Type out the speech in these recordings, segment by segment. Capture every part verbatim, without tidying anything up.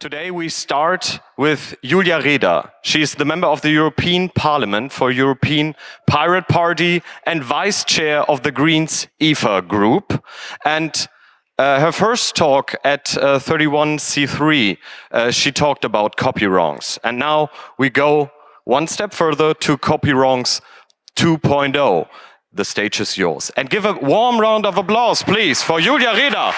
Today we start with Julia Reda. She is the member of the European Parliament for European Pirate Party and vice chair of the Greens E F A group. And uh, her first talk at uh, thirty-one C three, uh, she talked about copy wrongs. And now we go one step further to copy wrongs two point oh. The stage is yours. And give a warm round of applause, please, for Julia Reda.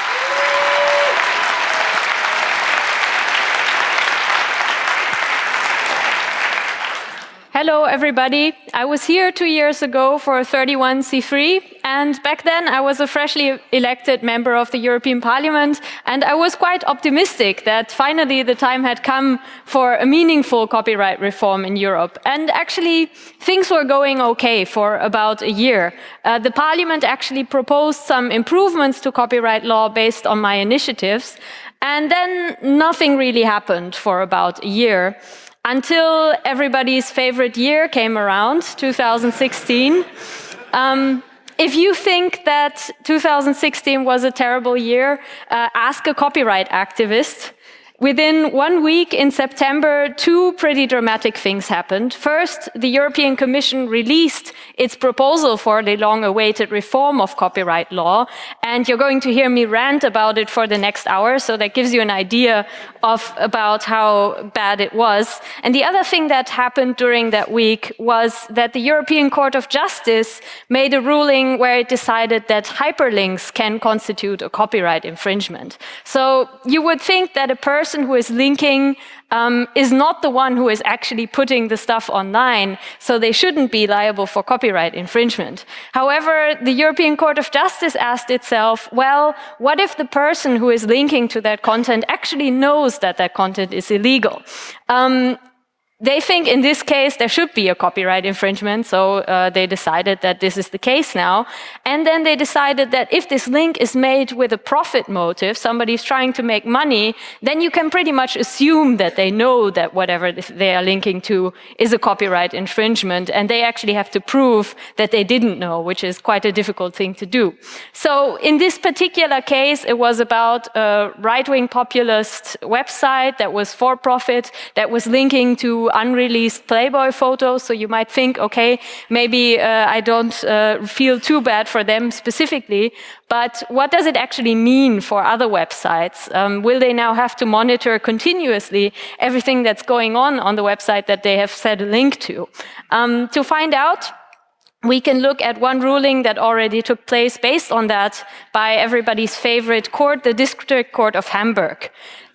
Hello, everybody. I was here two years ago for thirty-one C three, and back then I was a freshly elected member of the European Parliament, and I was quite optimistic that finally the time had come for a meaningful copyright reform in Europe. And actually, things were going okay for about a year. Uh, the Parliament actually proposed some improvements to copyright law based on my initiatives, and then nothing really happened for about a year. Until everybody's favorite year came around, two thousand sixteen. Um, if you think that two thousand sixteen was a terrible year, uh, ask a copyright activist. Within one week in September, two pretty dramatic things happened. First, the European Commission released its proposal for the long-awaited reform of copyright law, and you're going to hear me rant about it for the next hour, so that gives you an idea of about how bad it was. And the other thing that happened during that week was that the European Court of Justice made a ruling where it decided that hyperlinks can constitute a copyright infringement. So you would think that a person who is linking um, is not the one who is actually putting the stuff online, so they shouldn't be liable for copyright infringement. However, the European Court of Justice asked itself, well, what if the person who is linking to that content actually knows that that content is illegal? Um, They think in this case there should be a copyright infringement, so uh, they decided that this is the case now. And then they decided that if this link is made with a profit motive, somebody's trying to make money, then you can pretty much assume that they know that whatever they are linking to is a copyright infringement, and they actually have to prove that they didn't know, which is quite a difficult thing to do. So in this particular case, it was about a right-wing populist website that was for profit, that was linking to unreleased Playboy photos, so you might think, okay, maybe uh, I don't uh, feel too bad for them specifically, but what does it actually mean for other websites? Um, will they now have to monitor continuously everything that's going on on the website that they have set a link to? Um, to find out, we can look at one ruling that already took place based on that by everybody's favorite court, the District Court of Hamburg.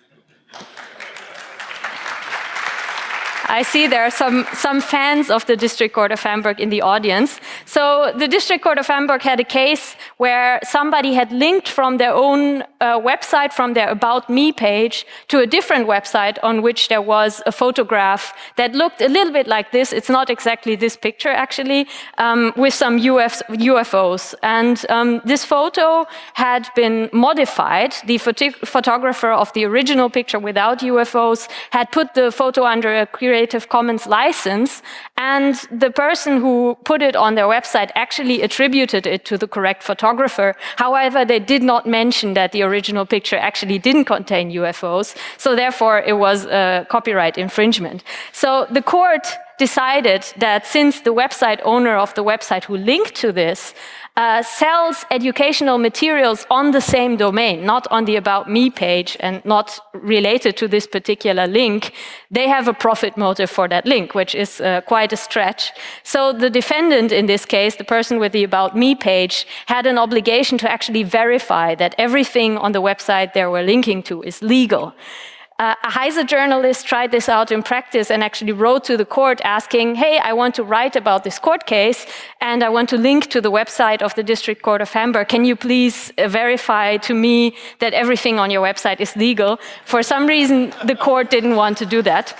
I see there are some, some fans of the District Court of Hamburg in the audience. So the District Court of Hamburg had a case where somebody had linked from their own uh, website, from their About Me page, to a different website on which there was a photograph that looked a little bit like this. It's not exactly this picture, actually, um, with some U F Os. And um, this photo had been modified. The photo photographer of the original picture without U F Os had put the photo under a Creative Commons license, and the person who put it on their website actually attributed it to the correct photographer. However, they did not mention that the original picture actually didn't contain U F Os, so therefore it was a copyright infringement. So the court decided that since the website owner of the website who linked to this Uh, sells educational materials on the same domain, not on the About Me page and not related to this particular link, they have a profit motive for that link, which is uh, quite a stretch. So the defendant in this case, the person with the About Me page, had an obligation to actually verify that everything on the website they were linking to is legal. Uh, a Heise journalist tried this out in practice and actually wrote to the court asking, hey, I want to write about this court case and I want to link to the website of the District Court of Hamburg. Can you please uh, verify to me that everything on your website is legal? For some reason, the court didn't want to do that.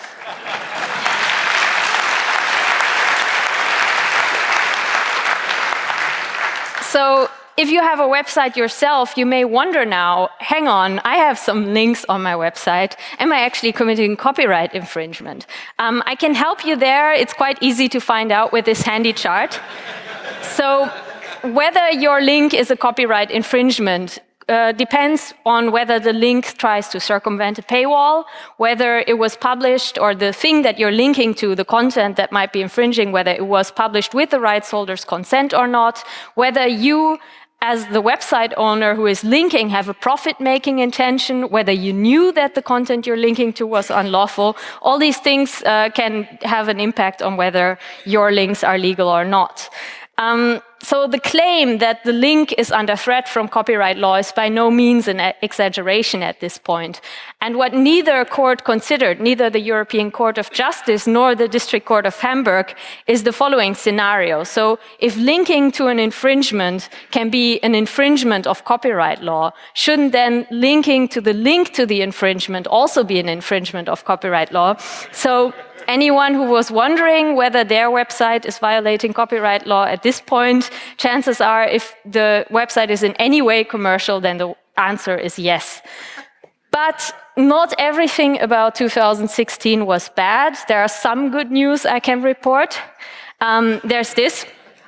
So, if you have a website yourself, you may wonder now, hang on, I have some links on my website. Am I actually committing copyright infringement? Um, I can help you there. It's quite easy to find out with this handy chart. So whether your link is a copyright infringement uh, depends on whether the link tries to circumvent a paywall, whether it was published, or the thing that you're linking to, the content that might be infringing, whether it was published with the rights holder's consent or not, whether you as the website owner who is linking have a profit-making intention, whether you knew that the content you're linking to was unlawful. All these things uh, can have an impact on whether your links are legal or not. Um, so the claim that the link is under threat from copyright law is by no means an exaggeration at this point. And what neither court considered, neither the European Court of Justice nor the District Court of Hamburg, is the following scenario. So if linking to an infringement can be an infringement of copyright law, shouldn't then linking to the link to the infringement also be an infringement of copyright law? So anyone who was wondering whether their website is violating copyright law at this point, chances are if the website is in any way commercial, then the answer is yes. But not everything about two thousand sixteen was bad. There are some good news I can report. Um, there's this.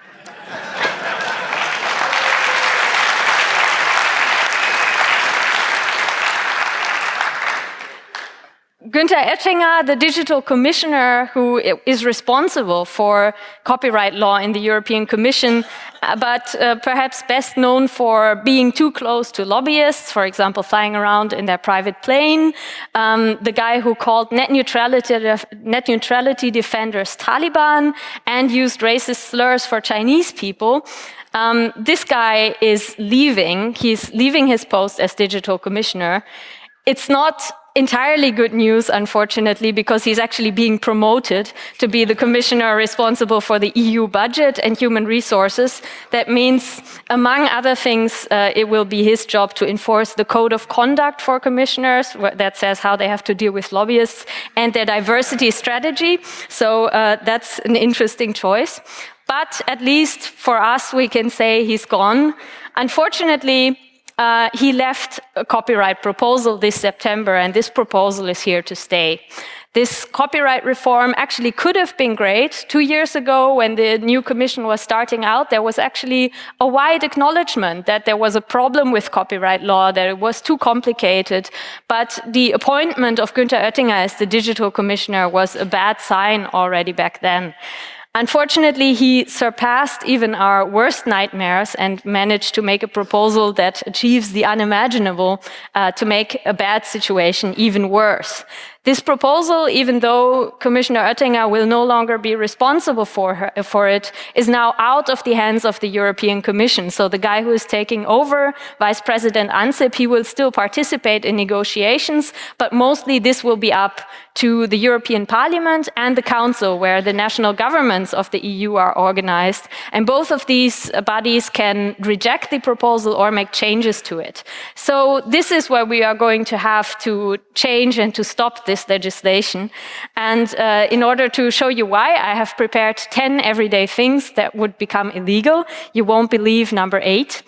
Günther Oettinger, the digital commissioner who is responsible for copyright law in the European Commission, but uh, perhaps best known for being too close to lobbyists, for example, flying around in their private plane, um, the guy who called net neutrality, net neutrality defenders Taliban and used racist slurs for Chinese people. Um, this guy is leaving. He's leaving his post as digital commissioner. It's not entirely good news, unfortunately, because he's actually being promoted to be the commissioner responsible for the E U budget and human resources. That means, among other things, uh, it will be his job to enforce the code of conduct for commissioners that says how they have to deal with lobbyists and their diversity strategy. So uh, that's an interesting choice. But at least for us, we can say he's gone. Unfortunately, Uh, he left a copyright proposal this September, and this proposal is here to stay. This copyright reform actually could have been great. Two years ago, when the new commission was starting out, there was actually a wide acknowledgement that there was a problem with copyright law, that it was too complicated. But the appointment of Günther Oettinger as the digital commissioner was a bad sign already back then. Unfortunately, he surpassed even our worst nightmares and managed to make a proposal that achieves the unimaginable, uh, to make a bad situation even worse. This proposal, even though Commissioner Oettinger will no longer be responsible for, her, for it, is now out of the hands of the European Commission. So the guy who is taking over, Vice President Ansip, he will still participate in negotiations, but mostly this will be up to the European Parliament and the Council, where the national governments of the E U are organized. And both of these bodies can reject the proposal or make changes to it. So this is where we are going to have to change and to stop this this legislation. And uh, in order to show you why, I have prepared ten everyday things that would become illegal. You won't believe number eight.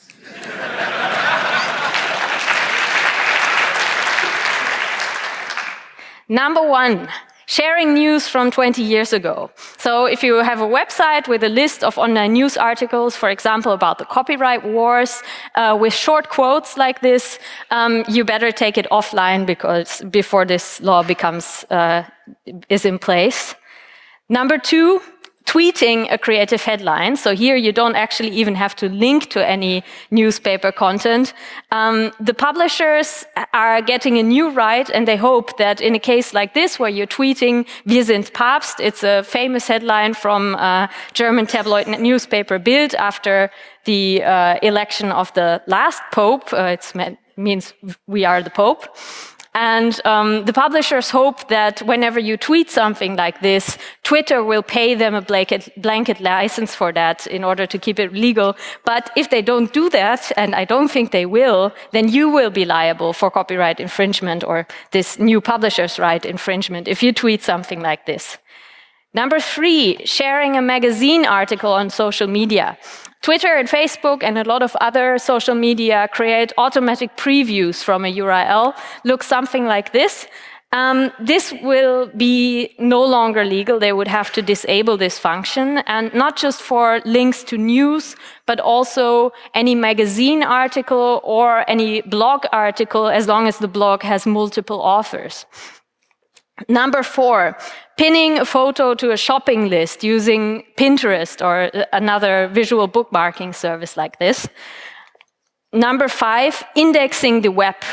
Number one, sharing news from twenty years ago. So if you have a website with a list of online news articles, for example, about the copyright wars, uh, with short quotes like this, um, you better take it offline because before this law becomes, uh, is in place. Number two, tweeting a creative headline. So here you don't actually even have to link to any newspaper content. Um, the publishers are getting a new right, and they hope that in a case like this, where you're tweeting "Wir sind Papst," it's a famous headline from uh, German tabloid newspaper Bild after the uh, election of the last pope. Uh, it means "We are the Pope." And um, the publishers hope that whenever you tweet something like this, Twitter will pay them a blanket, blanket license for that in order to keep it legal. But if they don't do that, and I don't think they will, then you will be liable for copyright infringement or this new publisher's right infringement if you tweet something like this. Number three, sharing a magazine article on social media. Twitter and Facebook and a lot of other social media create automatic previews from a U R L. Looks something like this. Um, this will be no longer legal. They would have to disable this function, and not just for links to news, but also any magazine article or any blog article, as long as the blog has multiple authors. Number four, pinning a photo to a shopping list using Pinterest or another visual bookmarking service like this. Number five, indexing the web.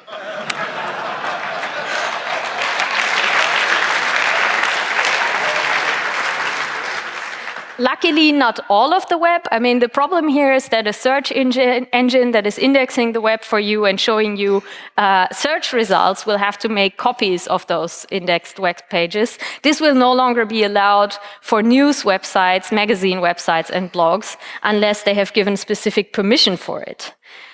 Luckily, not all of the web. I mean, the problem here is that a search engine, engine that is indexing the web for you and showing you uh, search results will have to make copies of those indexed web pages. This will no longer be allowed for news websites, magazine websites, and blogs unless they have given specific permission for it.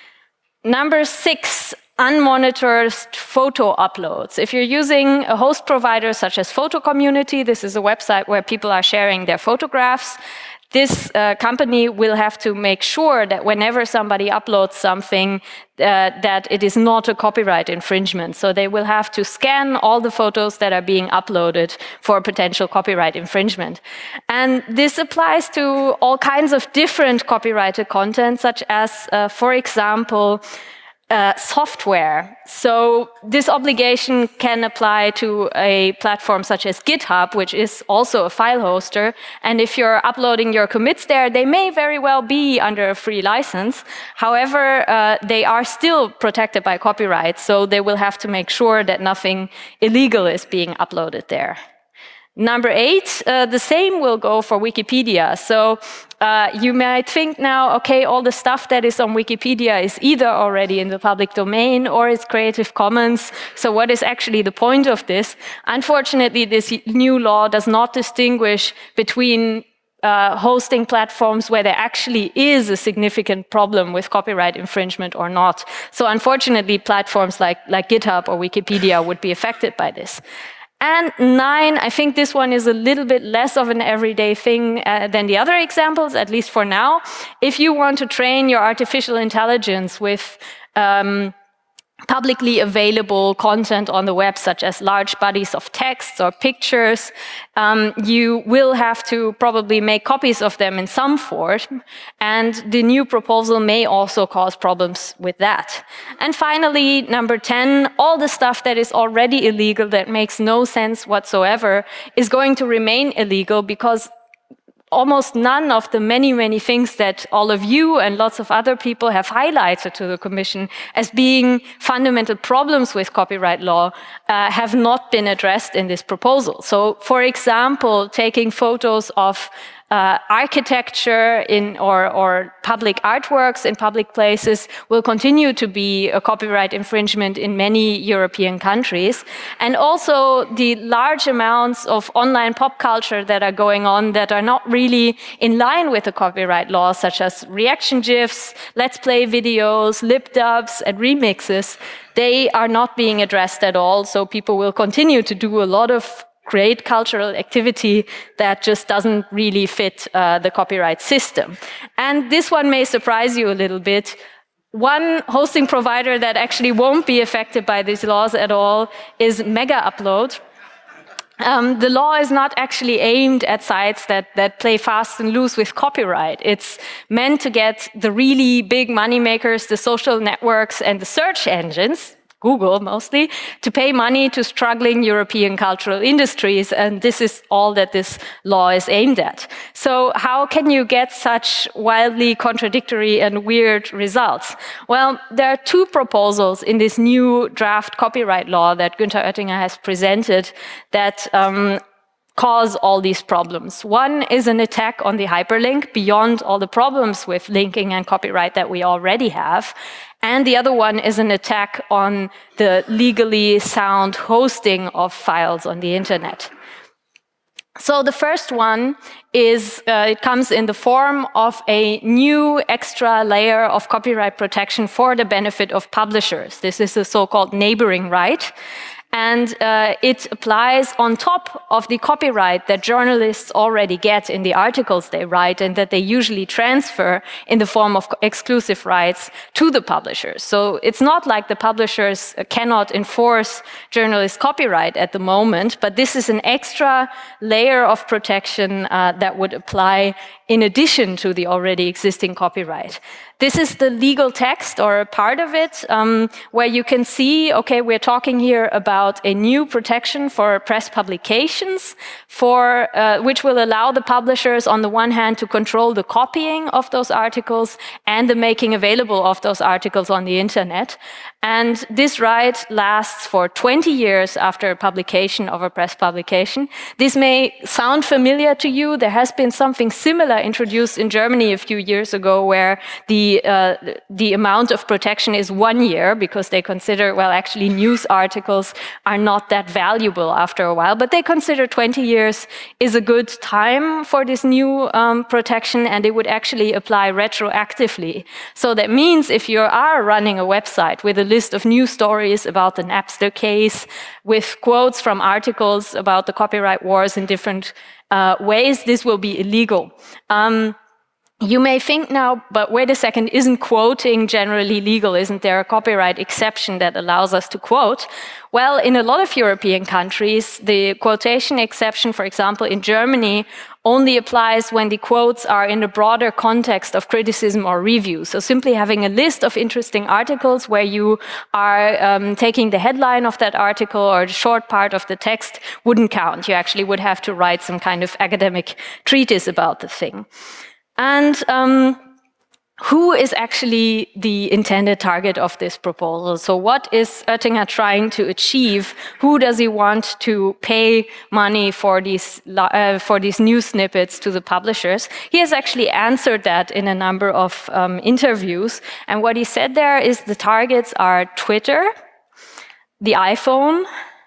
Number six, unmonitored photo uploads. If you're using a host provider such as Photo Community, this is a website where people are sharing their photographs, this uh, company will have to make sure that whenever somebody uploads something, uh, that it is not a copyright infringement. So they will have to scan all the photos that are being uploaded for potential copyright infringement. And this applies to all kinds of different copyrighted content, such as, uh, for example, Uh, software. So this obligation can apply to a platform such as GitHub, which is also a file hoster. And if you're uploading your commits there, they may very well be under a free license. However, uh, they are still protected by copyright, so they will have to make sure that nothing illegal is being uploaded there. Number eight, uh, the same will go for Wikipedia. So uh, you might think now, okay, all the stuff that is on Wikipedia is either already in the public domain or it's Creative Commons. So what is actually the point of this? Unfortunately, this new law does not distinguish between Uh, hosting platforms where there actually is a significant problem with copyright infringement or not. So unfortunately, platforms like, like GitHub or Wikipedia would be affected by this. And nine, I think this one is a little bit less of an everyday thing uh, than the other examples, at least for now. If you want to train your artificial intelligence with um, publicly available content on the web, such as large bodies of text or pictures, um, you will have to probably make copies of them in some form, and the new proposal may also cause problems with that. And finally, number ten, all the stuff that is already illegal, that makes no sense whatsoever, is going to remain illegal, because almost none of the many, many things that all of you and lots of other people have highlighted to the Commission as being fundamental problems with copyright law uh, have not been addressed in this proposal. So, for example, taking photos of Uh, architecture in or, or public artworks in public places will continue to be a copyright infringement in many European countries. And also the large amounts of online pop culture that are going on that are not really in line with the copyright law, such as reaction GIFs, let's play videos, lip dubs, and remixes, they are not being addressed at all. So people will continue to do a lot of great cultural activity that just doesn't really fit uh, the copyright system. And this one may surprise you a little bit. One hosting provider that actually won't be affected by these laws at all is Mega Upload. Um, the law is not actually aimed at sites that, that play fast and loose with copyright. It's meant to get the really big money makers, the social networks, and the search engines, Google mostly, to pay money to struggling European cultural industries, and this is all that this law is aimed at. So how can you get such wildly contradictory and weird results? Well, there are two proposals in this new draft copyright law that Günther Oettinger has presented that um, cause all these problems. One is an attack on the hyperlink beyond all the problems with linking and copyright that we already have. And the other one is an attack on the legally sound hosting of files on the internet. So the first one is, uh, it comes in the form of a new extra layer of copyright protection for the benefit of publishers. This is the so-called neighboring right. And uh, it applies on top of the copyright that journalists already get in the articles they write and that they usually transfer in the form of exclusive rights to the publishers. So it's not like the publishers cannot enforce journalist copyright at the moment, but this is an extra layer of protection uh, that would apply in addition to the already existing copyright. This is the legal text, or a part of it, um, where you can see, okay, we're talking here about a new protection for press publications, for uh, which will allow the publishers, on the one hand, to control the copying of those articles and the making available of those articles on the internet. And this right lasts for twenty years after publication of a press publication. This may sound familiar to you. There has been something similar introduced in Germany a few years ago, where the uh, the amount of protection is one year because they consider, well, actually news articles are not that valuable after a while, but they consider twenty years is a good time for this new um, protection, and it would actually apply retroactively. So that means if you are running a website with a list of news stories about the Napster case, with quotes from articles about the copyright wars in different uh, ways, this will be illegal. Um, You may think now, but wait a second, isn't quoting generally legal? Isn't there a copyright exception that allows us to quote? Well, in a lot of European countries, the quotation exception, for example, in Germany, only applies when the quotes are in a broader context of criticism or review. So simply having a list of interesting articles where you are um, taking the headline of that article or a short part of the text wouldn't count. You actually would have to write some kind of academic treatise about the thing. And um, who is actually the intended target of this proposal? So what is Oettinger trying to achieve? Who does he want to pay money for these, uh, for these news snippets to the publishers? He has actually answered that in a number of um, interviews. And what he said there is the targets are Twitter, the iPhone,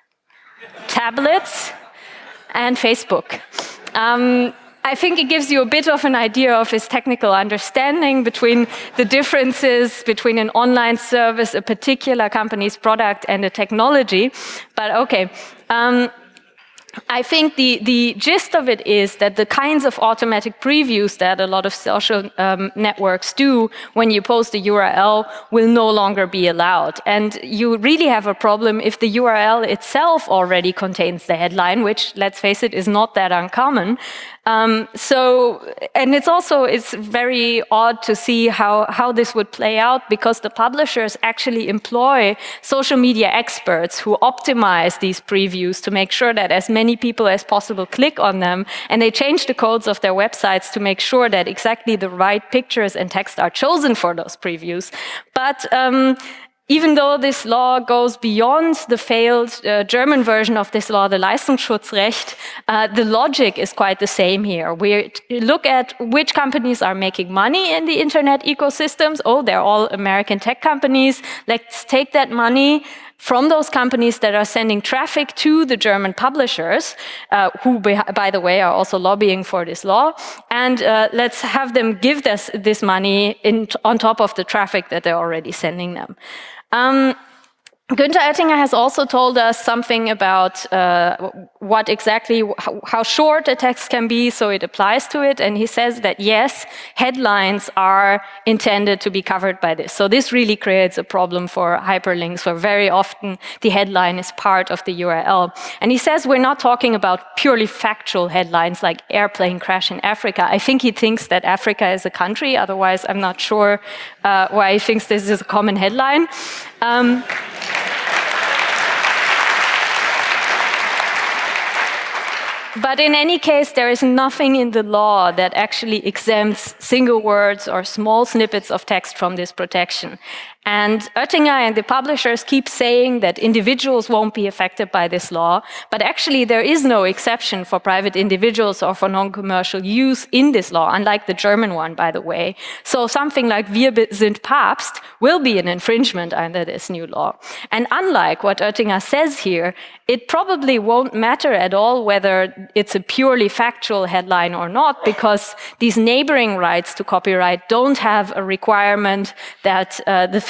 tablets, and Facebook. Um, I think it gives you a bit of an idea of his technical understanding between the differences between an online service, a particular company's product, and a technology. But okay. Um, I think the, the gist of it is that the kinds of automatic previews that a lot of social um, networks do when you post a U R L will no longer be allowed. And you really have a problem if the U R L itself already contains the headline, which, let's face it, is not that uncommon. Um, so, and it's also, it's very odd to see how, how this would play out, because the publishers actually employ social media experts who optimize these previews to make sure that as many people as possible click on them, and they change the codes of their websites to make sure that exactly the right pictures and text are chosen for those previews. But um, even though this law goes beyond the failed uh, German version of this law, the Leistungsschutzrecht, uh, the logic is quite the same here. We look at which companies are making money in the internet ecosystems. Oh, they're all American tech companies. Let's take that money from those companies that are sending traffic to the German publishers, uh, who, by the way, are also lobbying for this law, and uh, let's have them give this, this money in, on top of the traffic that they're already sending them. Um, Günther Oettinger has also told us something about uh, what exactly, how, how short a text can be, so it applies to it. And he says that, yes, headlines are intended to be covered by this. So this really creates a problem for hyperlinks, where very often the headline is part of the U R L. And he says we're not talking about purely factual headlines like airplane crash in Africa. I think he thinks that Africa is a country. Otherwise, I'm not sure uh, why he thinks this is a common headline. Um, But in any case, there is nothing in the law that actually exempts single words or small snippets of text from this protection. And Oettinger and the publishers keep saying that individuals won't be affected by this law, but actually there is no exception for private individuals or for non-commercial use in this law, unlike the German one, by the way. So something like Wir sind Papst will be an infringement under this new law. And unlike what Oettinger says here, it probably won't matter at all whether it's a purely factual headline or not, because these neighboring rights to copyright don't have a requirement that uh, the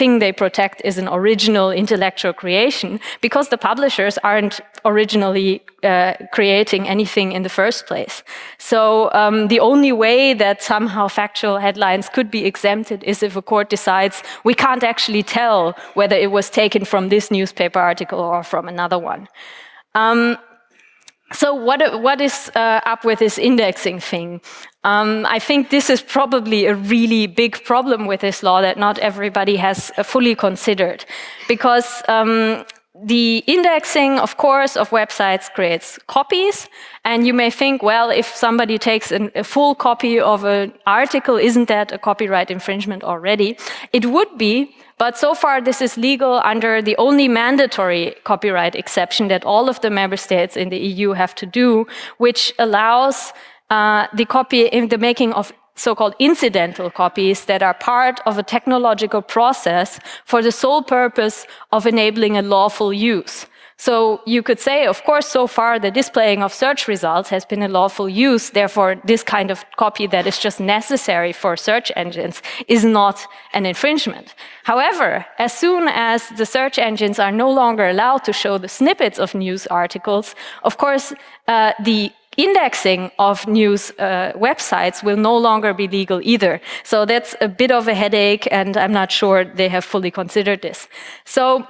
thing they protect is an original intellectual creation, because the publishers aren't originally uh, creating anything in the first place. So um, the only way that somehow factual headlines could be exempted is if a court decides we can't actually tell whether it was taken from this newspaper article or from another one. Um, So what, what is uh, up with this indexing thing? Um, I think this is probably a really big problem with this law that not everybody has uh, fully considered. Because um, the indexing, of course, of websites creates copies. And you may think, well, if somebody takes an, a full copy of an article, isn't that a copyright infringement already? It would be. But so far, this is legal under the only mandatory copyright exception that all of the member states in the E U have to do, which allows uh, the copy in the making of so-called incidental copies that are part of a technological process for the sole purpose of enabling a lawful use. So you could say, of course, so far the displaying of search results has been a lawful use. Therefore, this kind of copy that is just necessary for search engines is not an infringement. However, as soon as the search engines are no longer allowed to show the snippets of news articles, of course, uh, the indexing of news uh, websites will no longer be legal either. So that's a bit of a headache, and I'm not sure they have fully considered this. So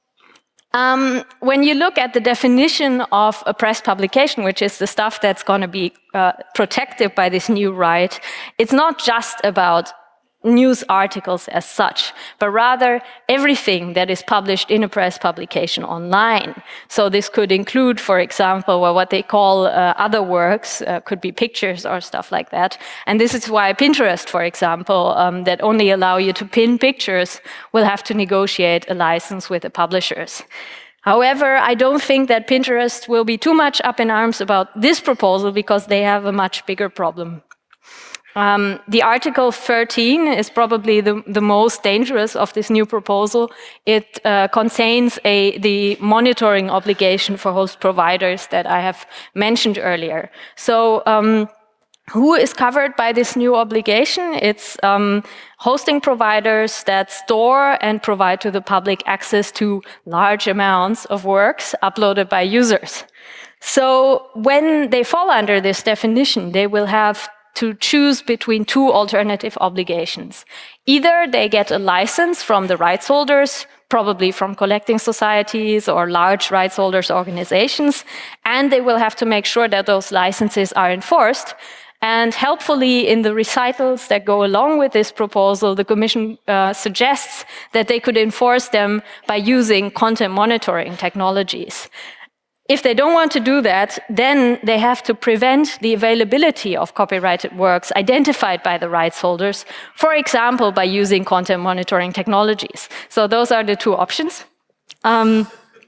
Um, when you look at the definition of a press publication, which is the stuff that's going to be uh, protected by this new right, it's not just about news articles as such, but rather everything that is published in a press publication online. So this could include, for example, well, what they call uh, other works, uh, could be pictures or stuff like that. And this is why Pinterest, for example, um, that only allow you to pin pictures, will have to negotiate a license with the publishers. However, I don't think that Pinterest will be too much up in arms about this proposal, because they have a much bigger problem. Um, the Article thirteen is probably the, the most dangerous of this new proposal. It uh, contains a, the monitoring obligation for host providers that I have mentioned earlier. So um, who is covered by this new obligation? It's um, hosting providers that store and provide to the public access to large amounts of works uploaded by users. So when they fall under this definition, they will have to choose between two alternative obligations. Either they get a license from the rights holders, probably from collecting societies or large rights holders organizations, and they will have to make sure that those licenses are enforced. And helpfully, in the recitals that go along with this proposal, the Commission uh, suggests that they could enforce them by using content monitoring technologies. If they don't want to do that, then they have to prevent the availability of copyrighted works identified by the rights holders, for example, by using content monitoring technologies. So those are the two options. Um,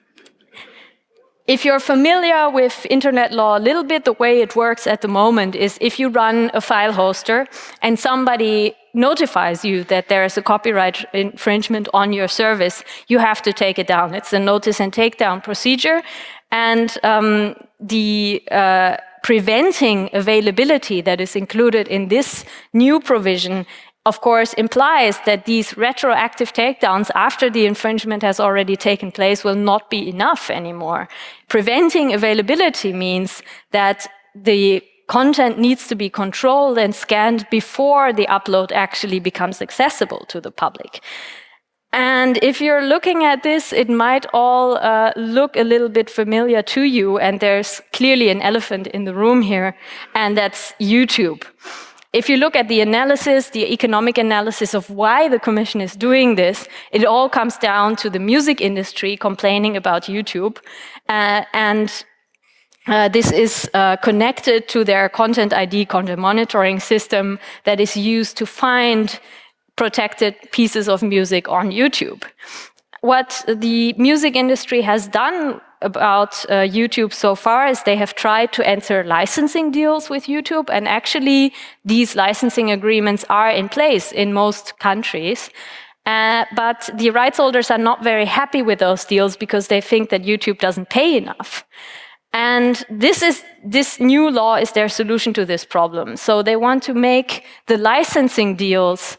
if you're familiar with internet law a little bit, the way it works at the moment is if you run a file hoster and somebody notifies you that there is a copyright infringement on your service, you have to take it down. It's a notice and takedown procedure. And um, the uh, preventing availability that is included in this new provision, of course, implies that these retroactive takedowns after the infringement has already taken place will not be enough anymore. Preventing availability means that the content needs to be controlled and scanned before the upload actually becomes accessible to the public. And if you're looking at this, it might all uh, look a little bit familiar to you, and there's clearly an elephant in the room here, and that's YouTube. If you look at the analysis, the economic analysis of why the Commission is doing this, it all comes down to the music industry complaining about YouTube, uh, and Uh, this is uh, connected to their Content I D, content monitoring system that is used to find protected pieces of music on YouTube. What the music industry has done about uh, YouTube so far is they have tried to enter licensing deals with YouTube, and actually these licensing agreements are in place in most countries. Uh, but the rights holders are not very happy with those deals because they think that YouTube doesn't pay enough. And this is this new law is their solution to this problem. So they want to make the licensing deals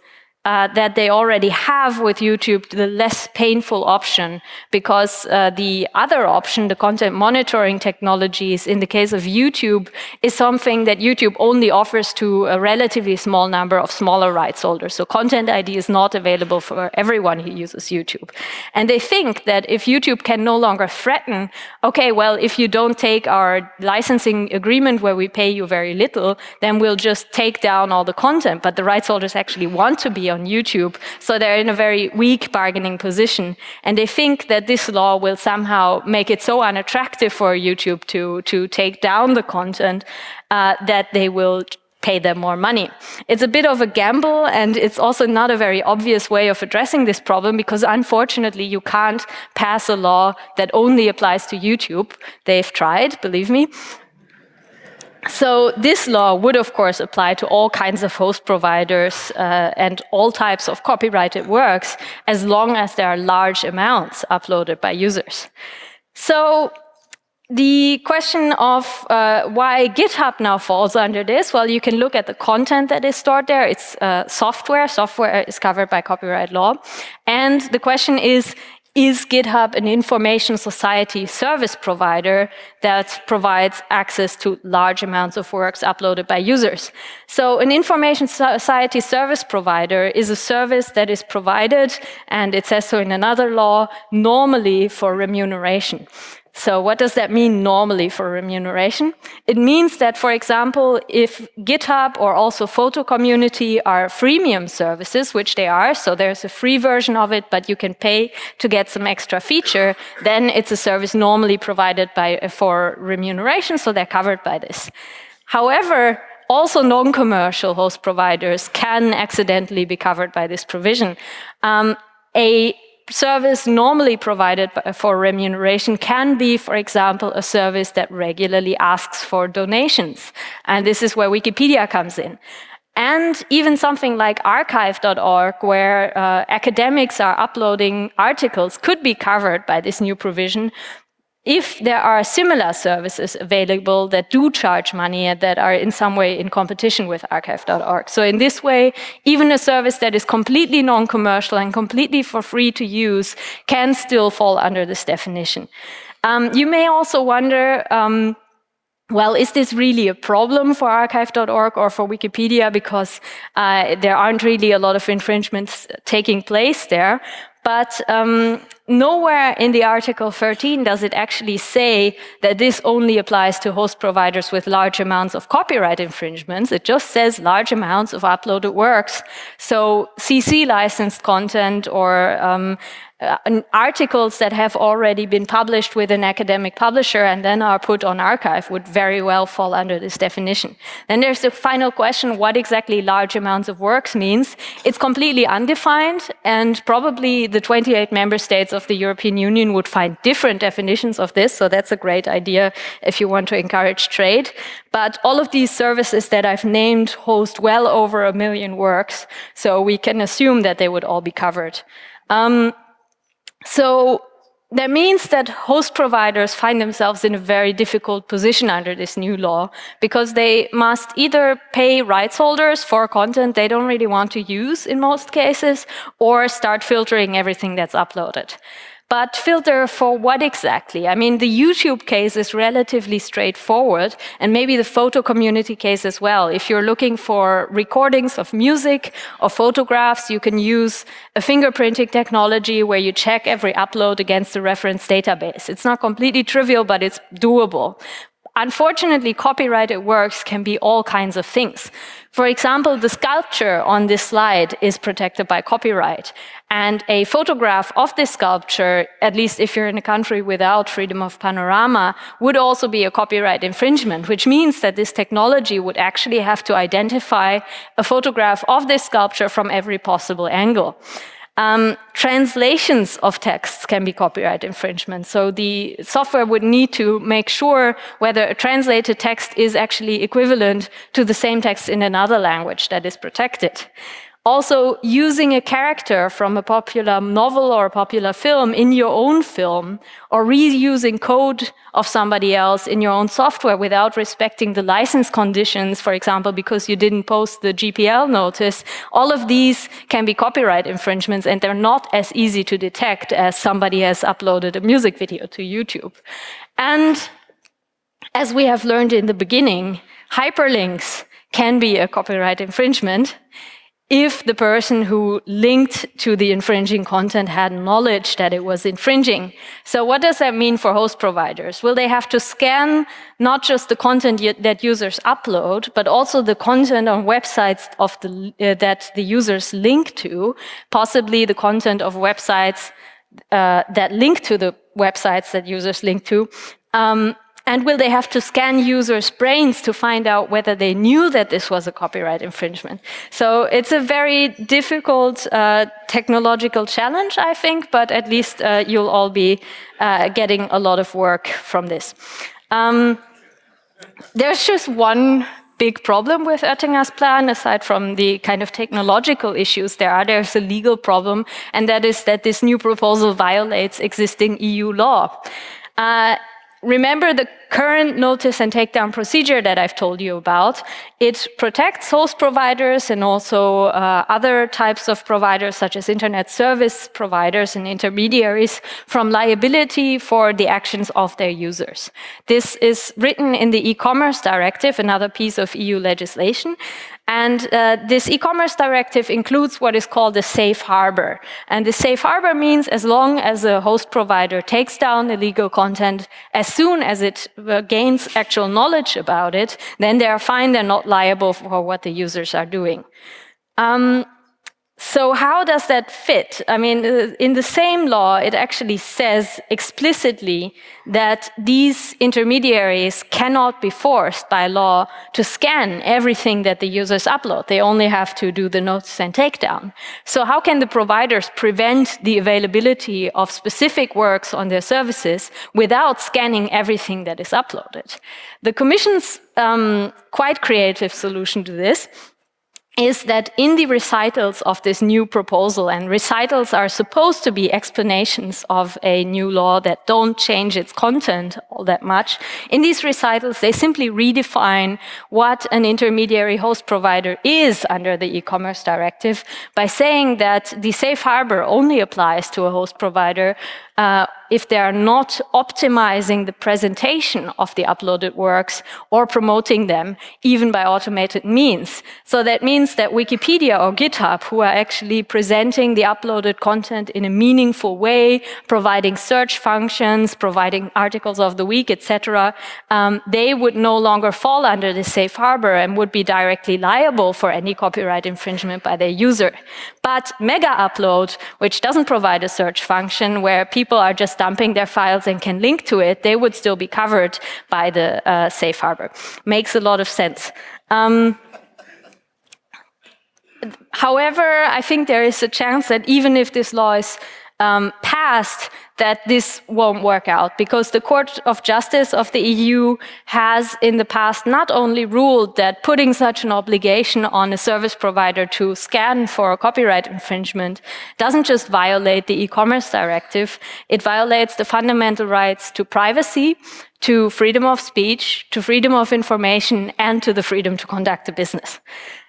uh, that they already have with YouTube, the less painful option, because uh, the other option, the content monitoring technologies, in the case of YouTube, is something that YouTube only offers to a relatively small number of smaller rights holders. So Content I D is not available for everyone who uses YouTube. And they think that if YouTube can no longer threaten, okay, well, if you don't take our licensing agreement where we pay you very little, then we'll just take down all the content. But the rights holders actually want to be on YouTube, so they're in a very weak bargaining position. And they think that this law will somehow make it so unattractive for YouTube to, to take down the content uh, that they will pay them more money. It's a bit of a gamble, and it's also not a very obvious way of addressing this problem, because unfortunately you can't pass a law that only applies to YouTube. They've tried, believe me. So this law would, of course, apply to all kinds of host providers uh, and all types of copyrighted works, as long as there are large amounts uploaded by users. So the question of uh, why GitHub now falls under this, well, you can look at the content that is stored there. It's uh, software. Software is covered by copyright law. And the question is, is GitHub an information society service provider that provides access to large amounts of works uploaded by users? So an information society service provider is a service that is provided, and it says so in another law, normally for remuneration. So what does that mean normally for remuneration? It means that, for example, if GitHub or also Photo Community are freemium services, which they are, so there's a free version of it, but you can pay to get some extra feature, then it's a service normally provided by, for remuneration, so they're covered by this. However, also non-commercial host providers can accidentally be covered by this provision. Um, a service normally provided for remuneration can be, for example, a service that regularly asks for donations. And this is where Wikipedia comes in. And even something like archive dot org, where uh, academics are uploading articles, could be covered by this new provision if there are similar services available that do charge money and that are in some way in competition with archive dot org. So in this way, even a service that is completely non-commercial and completely for free to use can still fall under this definition. Um, you may also wonder, um, well, is this really a problem for archive dot org or for Wikipedia, because uh, there aren't really a lot of infringements taking place there? But um, nowhere in the Article thirteen does it actually say that this only applies to host providers with large amounts of copyright infringements. It just says large amounts of uploaded works. So C C licensed content or um, uh, articles that have already been published with an academic publisher and then are put on archive would very well fall under this definition. Then there's the final question, what exactly large amounts of works means. It's completely undefined, and probably the twenty-eight member states of the European Union would find different definitions of this, so that's a great idea if you want to encourage trade. But all of these services that I've named host well over a million works, so we can assume that they would all be covered. Um, So that means that host providers find themselves in a very difficult position under this new law, because they must either pay rights holders for content they don't really want to use in most cases, or start filtering everything that's uploaded. But filter for what exactly? I mean, the YouTube case is relatively straightforward, and maybe the Photo Community case as well. If you're looking for recordings of music or photographs, you can use a fingerprinting technology where you check every upload against the reference database. It's not completely trivial, but it's doable. Unfortunately, copyrighted works can be all kinds of things. For example, the sculpture on this slide is protected by copyright. And a photograph of this sculpture, at least if you're in a country without freedom of panorama, would also be a copyright infringement, which means that this technology would actually have to identify a photograph of this sculpture from every possible angle. Um, translations of texts can be copyright infringement. So the software would need to make sure whether a translated text is actually equivalent to the same text in another language that is protected. Also, using a character from a popular novel or a popular film in your own film, or reusing code of somebody else in your own software without respecting the license conditions, for example, because you didn't post the G P L notice, all of these can be copyright infringements, and they're not as easy to detect as somebody has uploaded a music video to YouTube. And as we have learned in the beginning, hyperlinks can be a copyright infringement if the person who linked to the infringing content had knowledge that it was infringing. So what does that mean for host providers? Will they have to scan not just the content that users upload, but also the content on websites of the, uh, that the users link to, possibly the content of websites uh, that link to the websites that users link to, um, and will they have to scan users' brains to find out whether they knew that this was a copyright infringement? So it's a very difficult uh, technological challenge, I think, but at least uh, you'll all be uh, getting a lot of work from this. Um, there's just one big problem with Oettinger's plan, aside from the kind of technological issues there are, there's a legal problem, and that is that this new proposal violates existing E U law. Uh, Remember the current notice and takedown procedure that I've told you about. It protects host providers and also uh, other types of providers, such as internet service providers and intermediaries, from liability for the actions of their users. This is written in the e-commerce directive, another piece of E U legislation. And uh, this e-commerce directive includes what is called a safe harbor. And the safe harbor means as long as a host provider takes down illegal content, as soon as it uh, gains actual knowledge about it, then they are fine, they're not liable for what the users are doing. Um, So how does that fit? I mean, in the same law, it actually says explicitly that these intermediaries cannot be forced by law to scan everything that the users upload. They only have to do the notice and takedown. So how can the providers prevent the availability of specific works on their services without scanning everything that is uploaded? The Commission's um, quite creative solution to this is that in the recitals of this new proposal, and recitals are supposed to be explanations of a new law that don't change its content all that much, in these recitals they simply redefine what an intermediary host provider is under the e-commerce directive by saying that the safe harbor only applies to a host provider Uh, if they are not optimizing the presentation of the uploaded works or promoting them, even by automated means. So that means that Wikipedia or GitHub, who are actually presenting the uploaded content in a meaningful way, providing search functions, providing articles of the week, et cetera, um, they would no longer fall under the safe harbor and would be directly liable for any copyright infringement by their user. But Mega Upload, which doesn't provide a search function where people People are just dumping their files and can link to it, they would still be covered by the uh, safe harbor. Makes a lot of sense. Um, however, I think there is a chance that even if this law is um, passed, that this won't work out, because the Court of Justice of the E U has in the past not only ruled that putting such an obligation on a service provider to scan for a copyright infringement doesn't just violate the e-commerce directive, it violates the fundamental rights to privacy, to freedom of speech, to freedom of information, and to the freedom to conduct a business.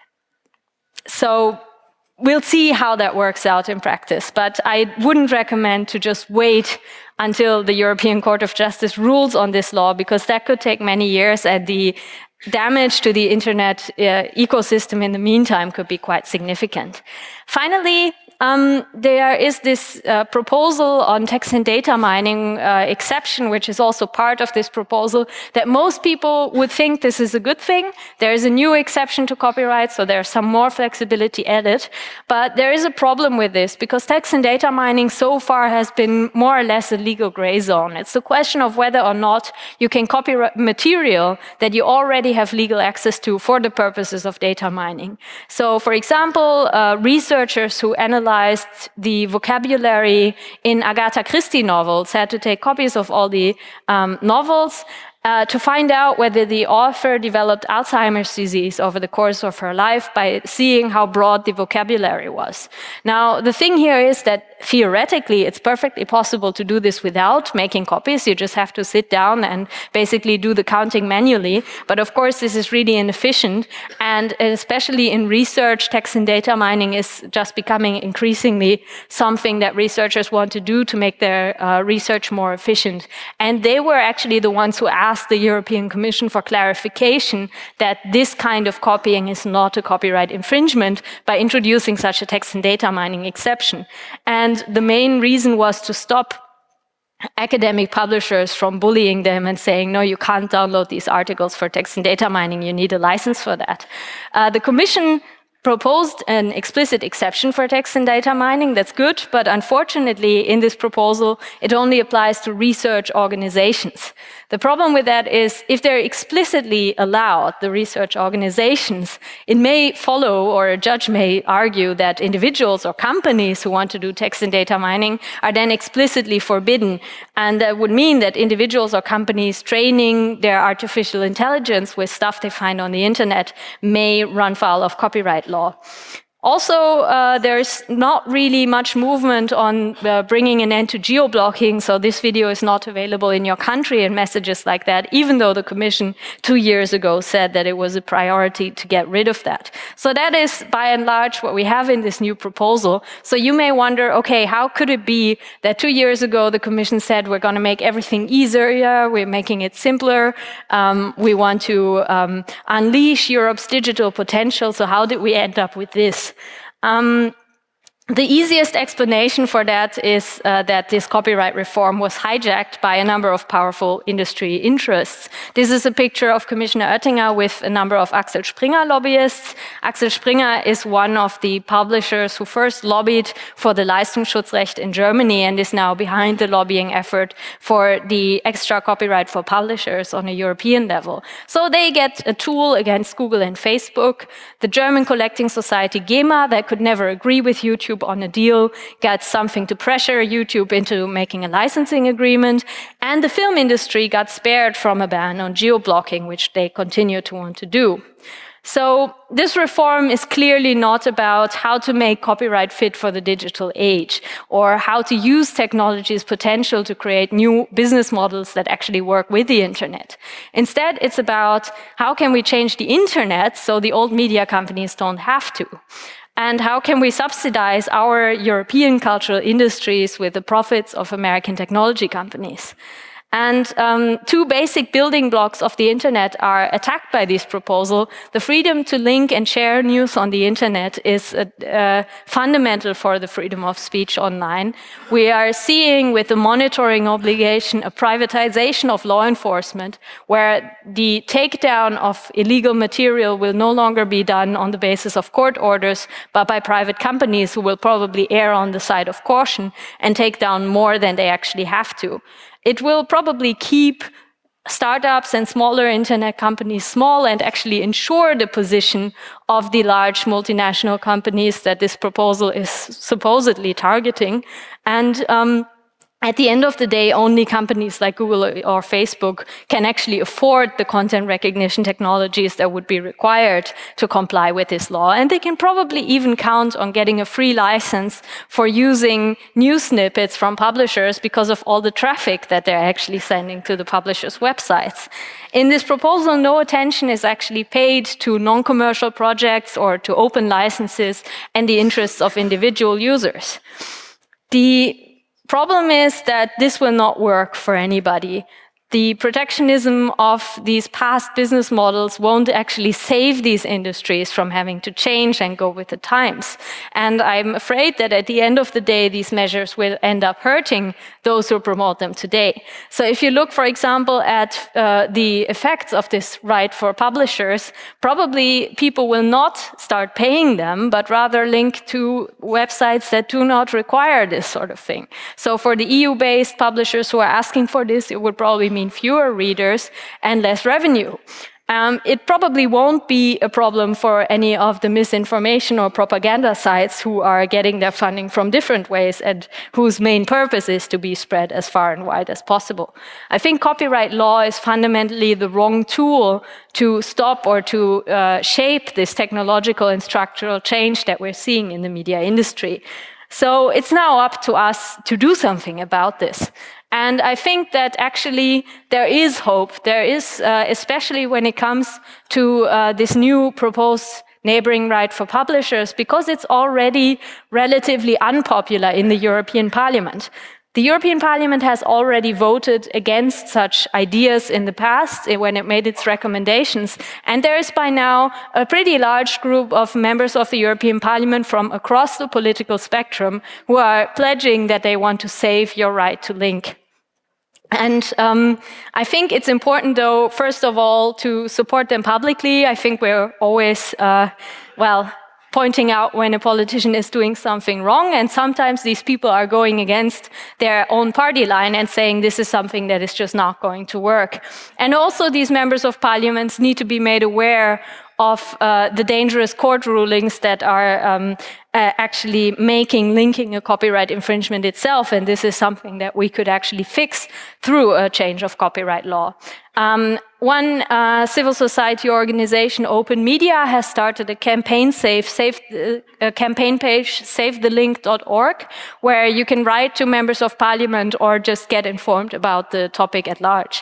So we'll see how that works out in practice, but I wouldn't recommend to just wait until the European Court of Justice rules on this law, because that could take many years, and the damage to the internet uh, ecosystem in the meantime could be quite significant. Finally, Um, there is this uh, proposal on text and data mining uh, exception, which is also part of this proposal, that most people would think this is a good thing. There is a new exception to copyright, so there's some more flexibility added. But there is a problem with this, because text and data mining so far has been more or less a legal gray zone. It's the question of whether or not you can copyright material that you already have legal access to for the purposes of data mining. So, for example, uh, researchers who analyze the vocabulary in Agatha Christie novels had to take copies of all the um, novels uh, to find out whether the author developed Alzheimer's disease over the course of her life by seeing how broad the vocabulary was. Now, the thing here is that theoretically, it's perfectly possible to do this without making copies. You just have to sit down and basically do the counting manually. But of course, this is really inefficient. And especially in research, text and data mining is just becoming increasingly something that researchers want to do to make their uh, research more efficient. And they were actually the ones who asked the European Commission for clarification that this kind of copying is not a copyright infringement by introducing such a text and data mining exception. And the main reason was to stop academic publishers from bullying them and saying, no, you can't download these articles for text and data mining, you need a license for that. Uh, the Commission proposed an explicit exception for text and data mining. That's good, but unfortunately, in this proposal, it only applies to research organizations. The problem with that is if they're explicitly allowed, the research organizations, it may follow, or a judge may argue, that individuals or companies who want to do text and data mining are then explicitly forbidden. And that would mean that individuals or companies training their artificial intelligence with stuff they find on the internet may run foul of copyright law. Also, uh, there's not really much movement on uh, bringing an end to geo-blocking, so this video is not available in your country and messages like that, even though the Commission two years ago said that it was a priority to get rid of that. So that is, by and large, what we have in this new proposal. So you may wonder, okay, how could it be that two years ago the Commission said we're going to make everything easier, we're making it simpler, um, we want to um, unleash Europe's digital potential, so how did we end up with this? Um, the easiest explanation for that is uh, that this copyright reform was hijacked by a number of powerful industry interests. This is a picture of Commissioner Oettinger with a number of Axel Springer lobbyists. Axel Springer is one of the publishers who first lobbied for the Leistungsschutzrecht in Germany and is now behind the lobbying effort for the extra copyright for publishers on a European level. So they get a tool against Google and Facebook. The German collecting society GEMA, that could never agree with YouTube on a deal, got something to pressure YouTube into making a licensing agreement, and the film industry got spared from a ban on geo-blocking, which they continue to want to do. So this reform is clearly not about how to make copyright fit for the digital age or how to use technology's potential to create new business models that actually work with the internet. Instead, it's about how can we change the internet so the old media companies don't have to. And how can we subsidize our European cultural industries with the profits of American technology companies? And um, two basic building blocks of the internet are attacked by this proposal. The freedom to link and share news on the internet is uh, uh, fundamental for the freedom of speech online. We are seeing with the monitoring obligation a privatization of law enforcement, where the takedown of illegal material will no longer be done on the basis of court orders, but by private companies who will probably err on the side of caution and take down more than they actually have to. It will probably keep startups and smaller internet companies small and actually ensure the position of the large multinational companies that this proposal is supposedly targeting. And um, at the end of the day, only companies like Google or Facebook can actually afford the content recognition technologies that would be required to comply with this law. And they can probably even count on getting a free license for using news snippets from publishers because of all the traffic that they're actually sending to the publishers' websites. In this proposal, no attention is actually paid to non-commercial projects or to open licenses and the interests of individual users. The problem is that this will not work for anybody. The protectionism of these past business models won't actually save these industries from having to change and go with the times. And I'm afraid that at the end of the day, these measures will end up hurting those who promote them today. So if you look, for example, at uh, the effects of this right for publishers, probably people will not start paying them, but rather link to websites that do not require this sort of thing. So for the E U-based publishers who are asking for this, it would probably mean fewer readers and less revenue. Um, it probably won't be a problem for any of the misinformation or propaganda sites who are getting their funding from different ways and whose main purpose is to be spread as far and wide as possible. I think copyright law is fundamentally the wrong tool to stop or to uh, shape this technological and structural change that we're seeing in the media industry. So it's now up to us to do something about this. And I think that actually there is hope. There is, uh, especially when it comes to uh, this new proposed neighboring right for publishers, because it's already relatively unpopular in the European Parliament. The European Parliament has already voted against such ideas in the past when it made its recommendations. And there is by now a pretty large group of members of the European Parliament from across the political spectrum who are pledging that they want to save your right to link. And um, I think it's important, though, first of all, to support them publicly. I think we're always, uh, well, pointing out when a politician is doing something wrong, and sometimes these people are going against their own party line and saying this is something that is just not going to work. And also these members of parliaments need to be made aware of uh, the dangerous court rulings that are um, uh, actually making linking a copyright infringement itself, and this is something that we could actually fix through a change of copyright law. Um, one uh, civil society organization, Open Media, has started a campaign save, save uh, a campaign page, save the link dot org, where you can write to members of parliament or just get informed about the topic at large.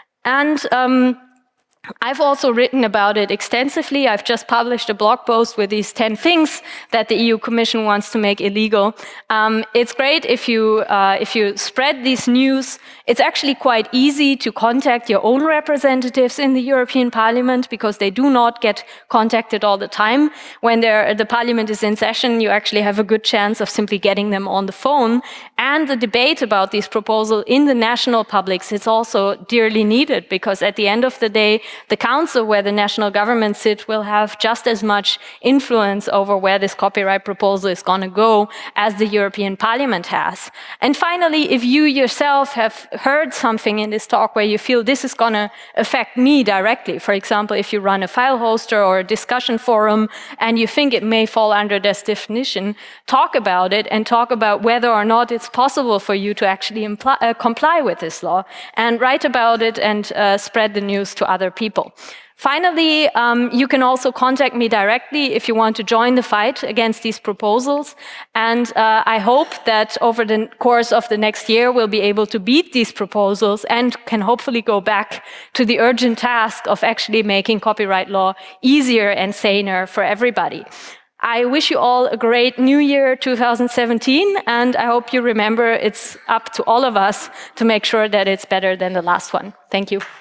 And um, I've also written about it extensively. I've just published a blog post with these ten things that the E U Commission wants to make illegal. Um, it's great if you, uh, if you spread these news. It's actually quite easy to contact your own representatives in the European Parliament because they do not get contacted all the time. When the Parliament is in session, you actually have a good chance of simply getting them on the phone. And the debate about these proposals in the national publics is also dearly needed because at the end of the day, the council where the national government sit will have just as much influence over where this copyright proposal is going to go as the European Parliament has. And finally, if you yourself have heard something in this talk where you feel this is going to affect me directly, for example, if you run a file hoster or a discussion forum and you think it may fall under this definition, talk about it and talk about whether or not it's possible for you to actually imply, uh, comply with this law, and write about it and uh, spread the news to other people. people. Finally, um, you can also contact me directly if you want to join the fight against these proposals. And uh, I hope that over the course of the next year, we'll be able to beat these proposals and can hopefully go back to the urgent task of actually making copyright law easier and saner for everybody. I wish you all a great New Year two thousand seventeen, and I hope you remember it's up to all of us to make sure that it's better than the last one. Thank you.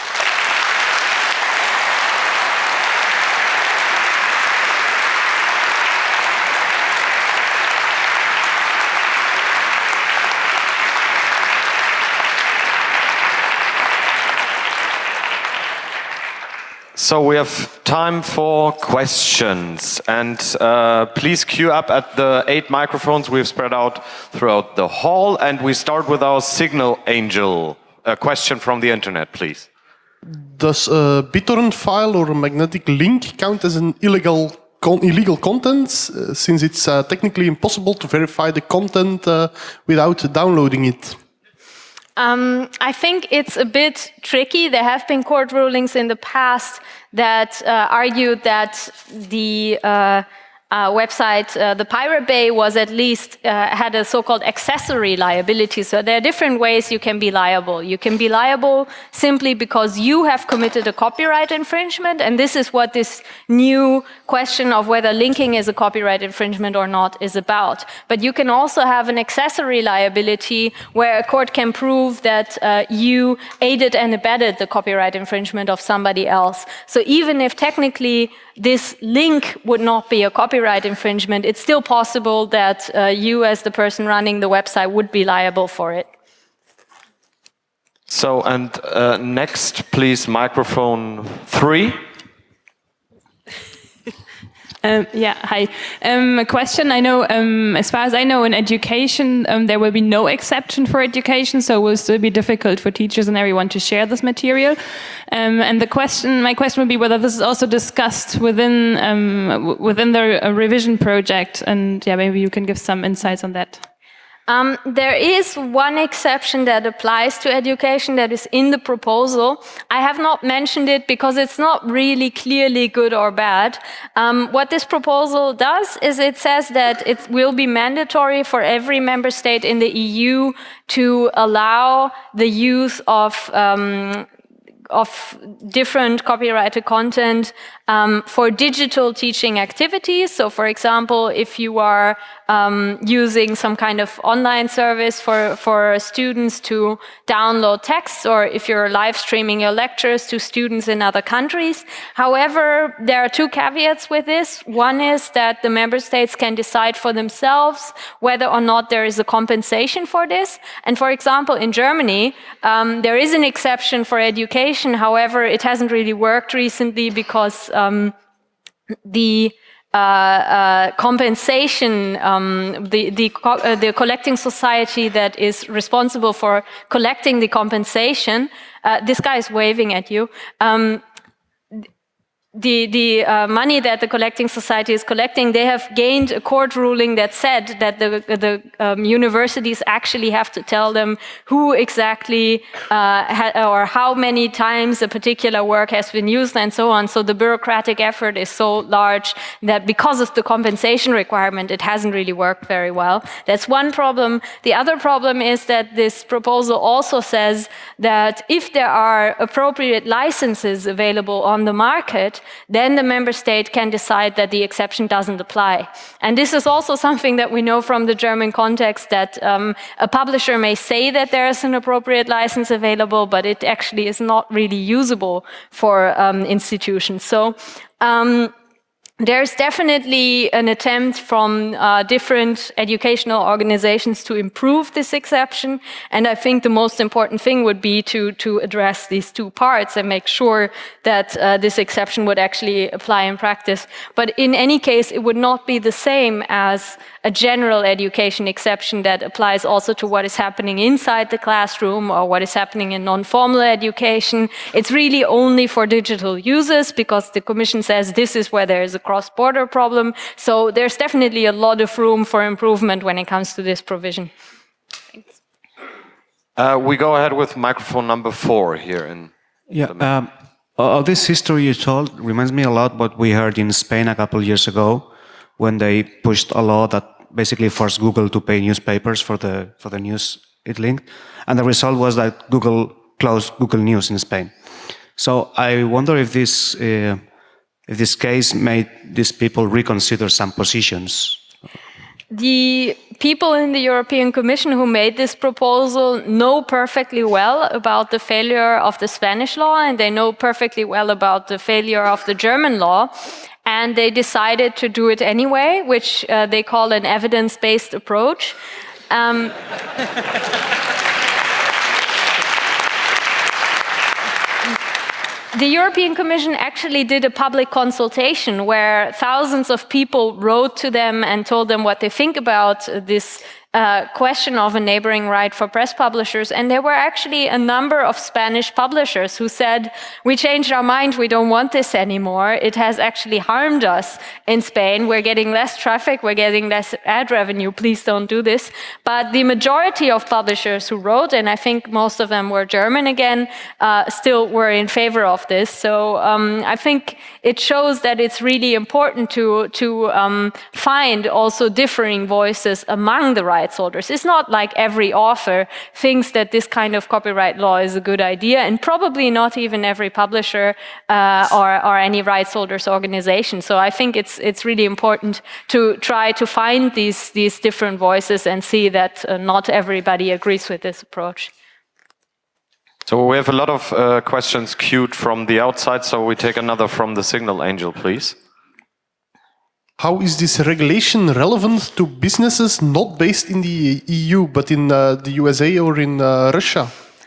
So we have time for questions, and uh, please queue up at the eight microphones we've spread out throughout the hall, and we start with our Signal Angel. A question from the internet, please. Does a BitTorrent file or a magnetic link count as an illegal con illegal content, uh, since it's uh, technically impossible to verify the content uh, without downloading it? Um, I think it's a bit tricky. There have been court rulings in the past that uh, argued that the uh, uh, website, uh, the Pirate Bay, was at least uh, had a so-called accessory liability. So there are different ways you can be liable. You can be liable simply because you have committed a copyright infringement, and this is what this new question of whether linking is a copyright infringement or not is about. But you can also have an accessory liability where a court can prove that uh, you aided and abetted the copyright infringement of somebody else. So even if technically this link would not be a copyright infringement, it's still possible that uh, you as the person running the website would be liable for it. So, and uh, next, please, microphone three. Um, yeah, hi. Um, a question, I know, um, as far as I know, in education, um, there will be no exception for education, so it will still be difficult for teachers and everyone to share this material. Um, and the question, my question would be whether this is also discussed within, um, w within the uh, revision project, and yeah, maybe you can give some insights on that. Um, there is one exception that applies to education that is in the proposal. I have not mentioned it because it's not really clearly good or bad. Um, what this proposal does is it says that it will be mandatory for every member state in the E U to allow the use of um, of different copyrighted content um, for digital teaching activities. So for example, if you are um, using some kind of online service for, for students to download texts, or if you're live streaming your lectures to students in other countries. However, there are two caveats with this. One is that the member states can decide for themselves whether or not there is a compensation for this. And for example, in Germany, um, there is an exception for education. However, it hasn't really worked recently because um, the uh, uh, compensation, um, the the, co uh, the collecting society that is responsible for collecting the compensation, uh, this guy is waving at you. Um, The, the uh, money that the collecting society is collecting, they have gained a court ruling that said that the, the um, universities actually have to tell them who exactly uh, ha or how many times a particular work has been used and so on. So the bureaucratic effort is so large that because of the compensation requirement, it hasn't really worked very well. That's one problem. The other problem is that this proposal also says that if there are appropriate licenses available on the market, then the member state can decide that the exception doesn't apply. And this is also something that we know from the German context, that um, a publisher may say that there is an appropriate license available, but it actually is not really usable for um, institutions. So um, there's definitely an attempt from uh, different educational organizations to improve this exception, and I think the most important thing would be to, to address these two parts and make sure that uh, this exception would actually apply in practice. But in any case, it would not be the same as a general education exception that applies also to what is happening inside the classroom or what is happening in non-formal education. It's really only for digital users, because the Commission says this is where there is a cross-border problem. So there's definitely a lot of room for improvement when it comes to this provision. Thanks. Uh, we go ahead with microphone number four here. In yeah, um, all this history you told reminds me a lot what we heard in Spain a couple of years ago, when they pushed a law that basically forced Google to pay newspapers for the for the news it linked, and the result was that Google closed Google News in Spain. So I wonder if this uh, if this case made these people reconsider some positions. The people in the European Commission who made this proposal know perfectly well about the failure of the Spanish law, and they know perfectly well about the failure of the German law. And they decided to do it anyway, which uh, they call an evidence-based approach. Um, The European Commission actually did a public consultation where thousands of people wrote to them and told them what they think about this uh, question of a neighboring right for press publishers. And there were actually a number of Spanish publishers who said, we changed our mind, we don't want this anymore. It has actually harmed us in Spain. We're getting less traffic, we're getting less ad revenue, please don't do this. But the majority of publishers who wrote, and I think most of them were German again, uh, still were in favor of this. So um, I think it shows that it's really important to, to um, find also differing voices among the rights holders. It's not like every author thinks that this kind of copyright law is a good idea, and probably not even every publisher uh, or, or any rights holders organization. So I think it's it's really important to try to find these these different voices and see that uh, not everybody agrees with this approach. So we have a lot of uh, questions queued from the outside, so we take another from the Signal Angel, please. How is this regulation relevant to businesses not based in the E U, but in uh, the U S A or in uh, Russia?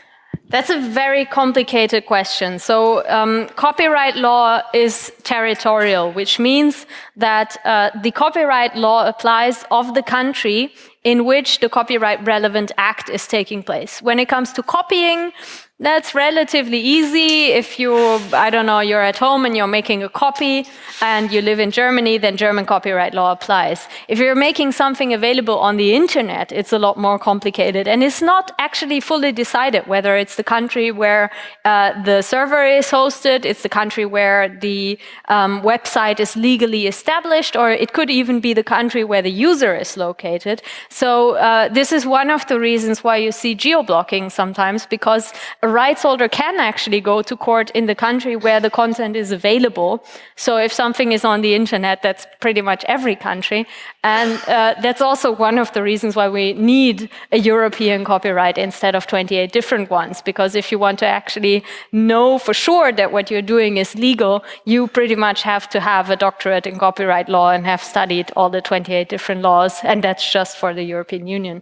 That's a very complicated question. So um, copyright law is territorial, which means that uh, the copyright law applies of the country in which the copyright relevant act is taking place. When it comes to copying, that's relatively easy. If you, I don't know, you're at home and you're making a copy and you live in Germany, then German copyright law applies. If you're making something available on the internet, it's a lot more complicated. And it's not actually fully decided whether it's the country where uh, the server is hosted, it's the country where the um, website is legally established, or it could even be the country where the user is located. So uh, this is one of the reasons why you see geo-blocking sometimes, because a rights holder can actually go to court in the country where the content is available. So if something is on the internet, that's pretty much every country. And uh, that's also one of the reasons why we need a European copyright instead of twenty-eight different ones. Because if you want to actually know for sure that what you're doing is legal, you pretty much have to have a doctorate in copyright law and have studied all the twenty-eight different laws. And that's just for the European Union.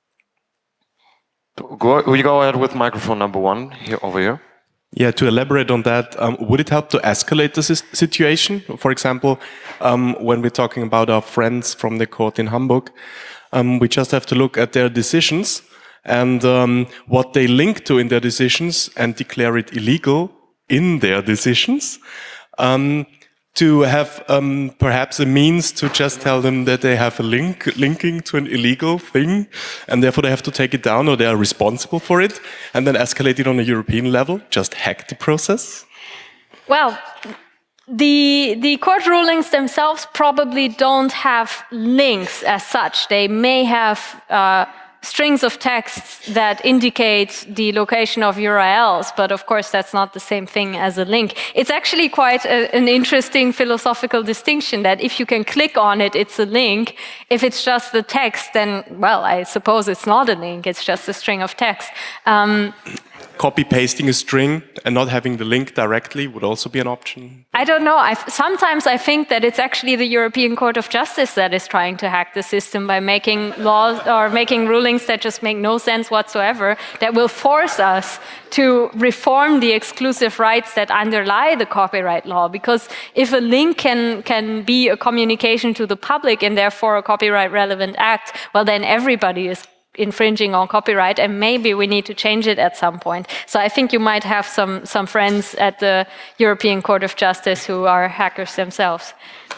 Go, will you go ahead with microphone number one here over here? Yeah, to elaborate on that, um, would it help to escalate the situation? For example, um, when we're talking about our friends from the court in Hamburg, um, we just have to look at their decisions and um, what they link to in their decisions and declare it illegal in their decisions. Um, to have um, perhaps a means to just tell them that they have a link linking to an illegal thing and therefore they have to take it down or they are responsible for it and then escalate it on a European level, just hack the process? Well, the, the court rulings themselves probably don't have links as such. They may have uh, strings of texts that indicate the location of U R Ls, but of course that's not the same thing as a link. It's actually quite a, an interesting philosophical distinction that if you can click on it, it's a link. If it's just the text, then, well, I suppose it's not a link, it's just a string of text. Um, Copy-pasting a string and not having the link directly would also be an option? I don't know. I've, sometimes I think that it's actually the European Court of Justice that is trying to hack the system by making laws or making rulings that just make no sense whatsoever, that will force us to reform the exclusive rights that underlie the copyright law. Because if a link can, can be a communication to the public and therefore a copyright relevant act, well, then everybody is infringing on copyright, and maybe we need to change it at some point. So I think you might have some, some friends at the European Court of Justice who are hackers themselves.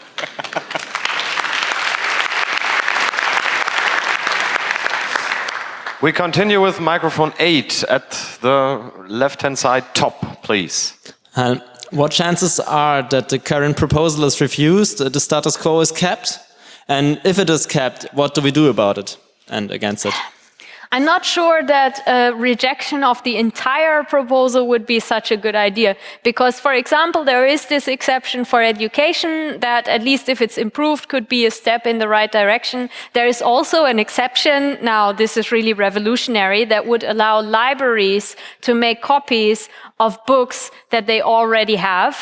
We continue with microphone eight at the left-hand side top, please. Uh, what chances are that the current proposal is refused, uh, the status quo is kept? And if it is kept, what do we do about it and against it? I'm not sure that a rejection of the entire proposal would be such a good idea, because, for example, there is this exception for education that, at least if it's improved, could be a step in the right direction. There is also an exception, now this is really revolutionary, that would allow libraries to make copies of books that they already have.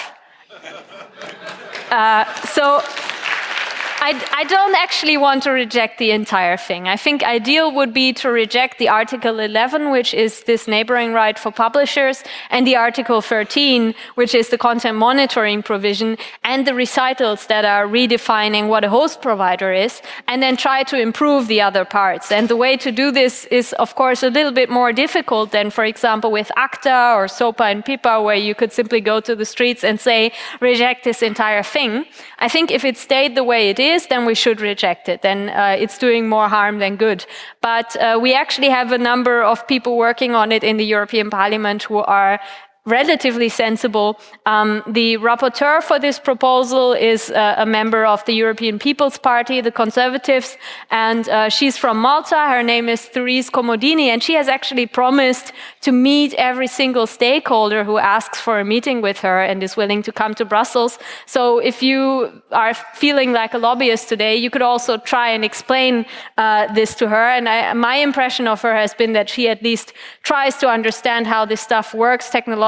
Uh, so. I, I don't actually want to reject the entire thing. I think ideal would be to reject the Article eleven, which is this neighboring right for publishers, and the Article thirteen, which is the content monitoring provision, and the recitals that are redefining what a host provider is, and then try to improve the other parts. And the way to do this is, of course, a little bit more difficult than, for example, with ACTA or SOPA and PIPA, where you could simply go to the streets and say, reject this entire thing. I think if it stayed the way it is, then we should reject it. Then uh, it's doing more harm than good. But uh, we actually have a number of people working on it in the European Parliament who are relatively sensible. Um, the rapporteur for this proposal is uh, a member of the European People's Party, the Conservatives, and uh, she's from Malta. Her name is Therese Comodini, and she has actually promised to meet every single stakeholder who asks for a meeting with her and is willing to come to Brussels. So if you are feeling like a lobbyist today, you could also try and explain uh, this to her. And I, my impression of her has been that she at least tries to understand how this stuff works technologically,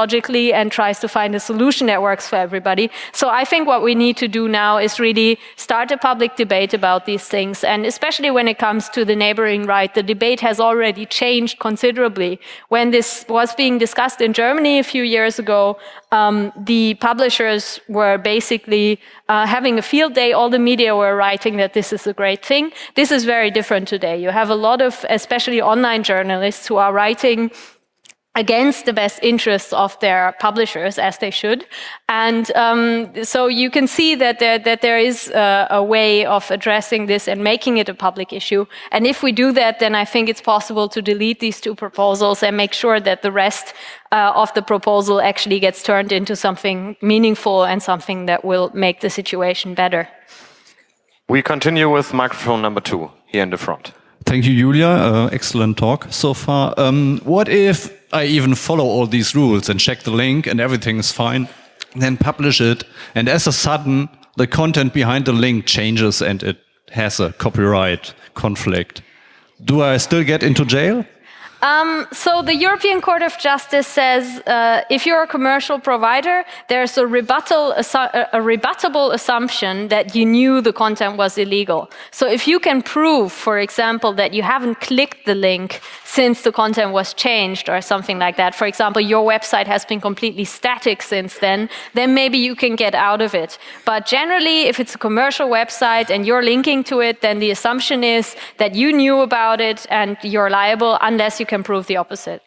logically and tries to find a solution that works for everybody. So I think what we need to do now is really start a public debate about these things. And especially when it comes to the neighboring right, the debate has already changed considerably. When this was being discussed in Germany a few years ago, um, the publishers were basically uh, having a field day. All the media were writing that this is a great thing. This is very different today. You have a lot of, especially online journalists, who are writing against the best interests of their publishers, as they should. And um, so you can see that there, that there is a, a way of addressing this and making it a public issue. And if we do that, then I think it's possible to delete these two proposals and make sure that the rest uh, of the proposal actually gets turned into something meaningful and something that will make the situation better. We continue with microphone number two, here in the front. Thank you, Julia. Uh, excellent talk so far. Um, what if I even follow all these rules and check the link and everything is fine, then publish it, and as a sudden, the content behind the link changes and it has a copyright conflict? Do I still get into jail? Um, so the European Court of Justice says uh, if you're a commercial provider, there's a, rebuttal, a rebuttable assumption that you knew the content was illegal. So if you can prove, for example, that you haven't clicked the link since the content was changed or something like that, for example, your website has been completely static since then, then maybe you can get out of it. But generally, if it's a commercial website and you're linking to it, then the assumption is that you knew about it and you're liable unless you can prove the opposite.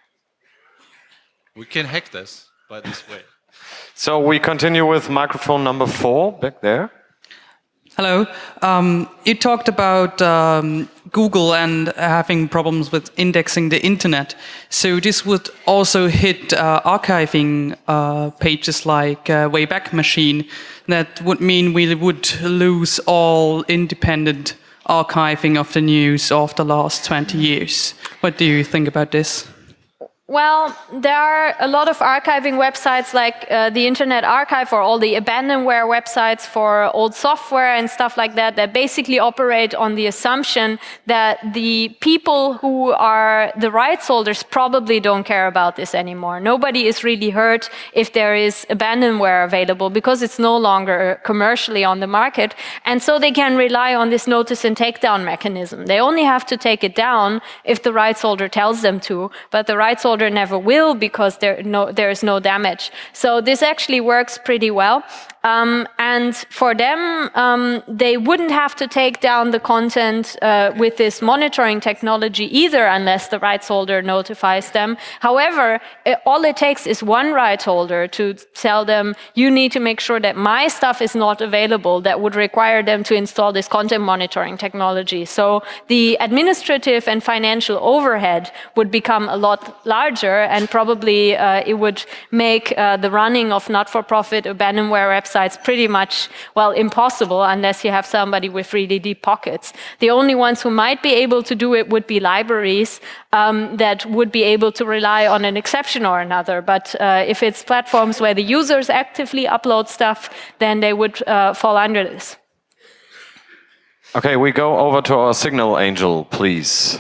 We can hack this by this way. So we continue with microphone number four, back there. Hello. Um, you talked about um, Google and having problems with indexing the internet. So this would also hit uh, archiving uh, pages like uh, Wayback Machine. That would mean we would lose all independent archiving of the news of the last twenty years. What do you think about this? Well, there are a lot of archiving websites like uh, the Internet Archive or all the abandonware websites for old software and stuff like that that basically operate on the assumption that the people who are the rights holders probably don't care about this anymore. Nobody is really hurt if there is abandonware available because it's no longer commercially on the market. And so they can rely on this notice and takedown mechanism. They only have to take it down if the rights holder tells them to, but the rights holder never will because there, no, there is no damage. So this actually works pretty well. Um, and for them, um, they wouldn't have to take down the content uh, with this monitoring technology either unless the rights holder notifies them. However, it, all it takes is one rights holder to tell them, you need to make sure that my stuff is not available. That would require them to install this content monitoring technology. So the administrative and financial overhead would become a lot larger, and probably uh, it would make uh, the running of not-for-profit abandonware websites pretty much, well, impossible unless you have somebody with really deep pockets. The only ones who might be able to do it would be libraries um, that would be able to rely on an exception or another. But uh, if it's platforms where the users actively upload stuff, then they would uh, fall under this. Okay, we go over to our signal angel, please.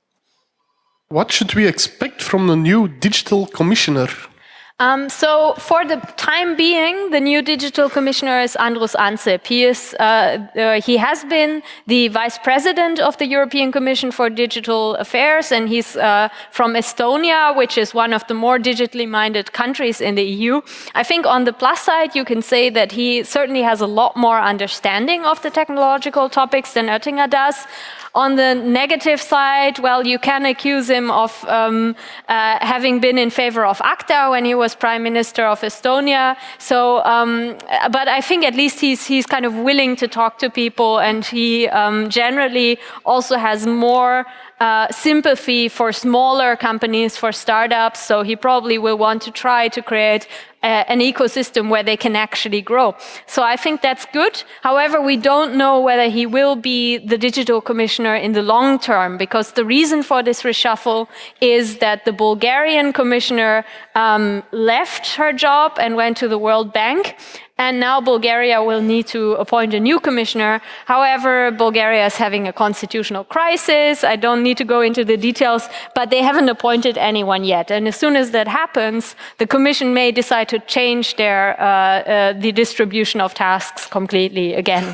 What should we expect from the new digital commissioner? Um, so for the time being, the new digital commissioner is Andrus Ansip. He is, uh, uh, he has been the vice president of the European Commission for Digital Affairs, and he's uh, from Estonia, which is one of the more digitally minded countries in the E U. I think on the plus side, you can say that he certainly has a lot more understanding of the technological topics than Oettinger does. On the negative side, well, you can accuse him of um, uh, having been in favor of ACTA when he was Prime Minister of Estonia. So, um, but I think at least he's he's kind of willing to talk to people, and he um, generally also has more uh, sympathy for smaller companies, for startups. So he probably will want to try to create an ecosystem where they can actually grow. So I think that's good. However, we don't know whether he will be the digital commissioner in the long term, because the reason for this reshuffle is that the Bulgarian commissioner um, left her job and went to the World Bank. And now Bulgaria will need to appoint a new commissioner. However, Bulgaria is having a constitutional crisis. I don't need to go into the details, but they haven't appointed anyone yet. And as soon as that happens, the commission may decide to change their, uh, uh, the distribution of tasks completely again.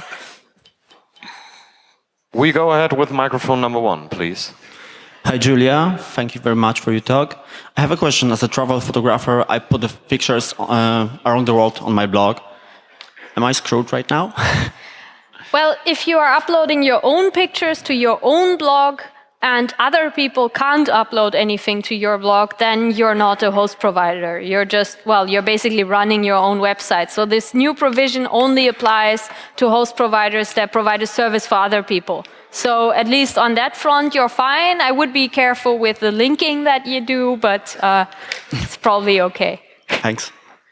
We go ahead with microphone number one, please. Hi, Julia. Thank you very much for your talk. I have a question. As a travel photographer, I put the pictures uh, around the world on my blog. Am I screwed right now? Well, if you are uploading your own pictures to your own blog and other people can't upload anything to your blog, then you're not a host provider. You're just, well, you're basically running your own website. So this new provision only applies to host providers that provide a service for other people. So at least on that front, you're fine. I would be careful with the linking that you do, but uh, it's probably okay. Thanks.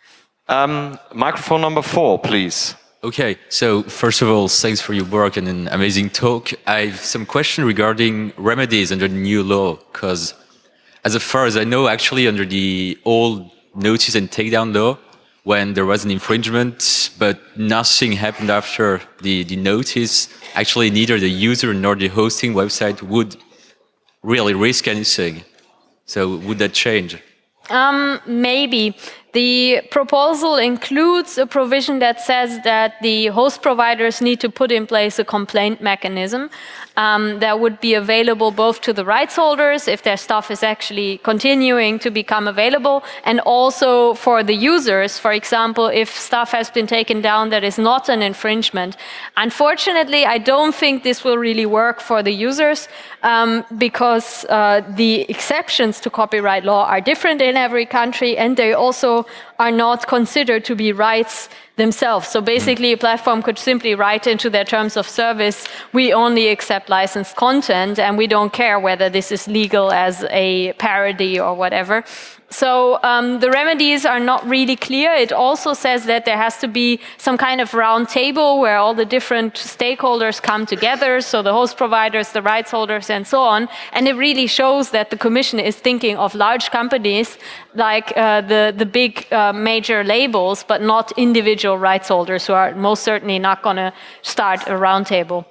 Um, microphone number four, please. Okay, so first of all, thanks for your work and an amazing talk. I have some question regarding remedies under the new law, because as far as I know, actually under the old notice and takedown law, when there was an infringement, but nothing happened after the, the notice, actually neither the user nor the hosting website would really risk anything. So would that change? Um, maybe. The proposal includes a provision that says that the host providers need to put in place a complaint mechanism um, that would be available both to the rights holders if their stuff is actually continuing to become available, and also for the users, for example, if stuff has been taken down that is not an infringement. Unfortunately, I don't think this will really work for the users um, because uh, the exceptions to copyright law are different in every country, and they also are not considered to be rights themselves. So basically, a platform could simply write into their terms of service, we only accept licensed content, and we don't care whether this is legal as a parody or whatever. So um, the remedies are not really clear. It also says that there has to be some kind of round table where all the different stakeholders come together, so the host providers, the rights holders, and so on. And it really shows that the Commission is thinking of large companies like uh, the, the big uh, major labels, but not individual rights holders who are most certainly not going to start a round table.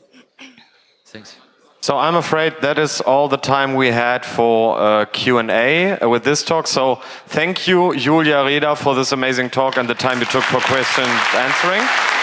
Thanks. So I'm afraid that is all the time we had for uh, Q and A with this talk. So thank you, Julia Reda, for this amazing talk and the time you took for question answering.